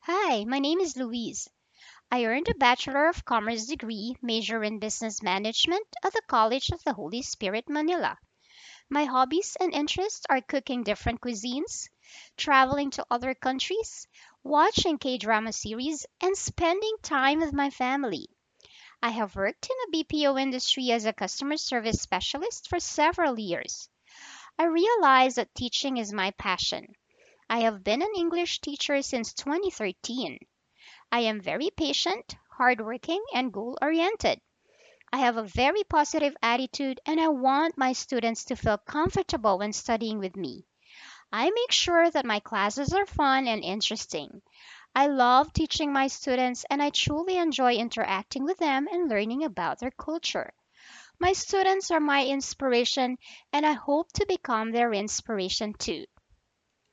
Hi, my name is Louise. I earned a Bachelor of Commerce degree, major in Business Management at the College of the Holy Spirit, Manila. My hobbies and interests are cooking different cuisines, traveling to other countries, watching K-drama series, and spending time with my family. I have worked in the BPO industry as a customer service specialist for several years. I realize that teaching is my passion. I have been an English teacher since 2013. I am very patient, hardworking, and goal oriented. I have a very positive attitude and I want my students to feel comfortable when studying with me. I make sure that my classes are fun and interesting. I love teaching my students and I truly enjoy interacting with them and learning about their culture. My students are my inspiration and I hope to become their inspiration too.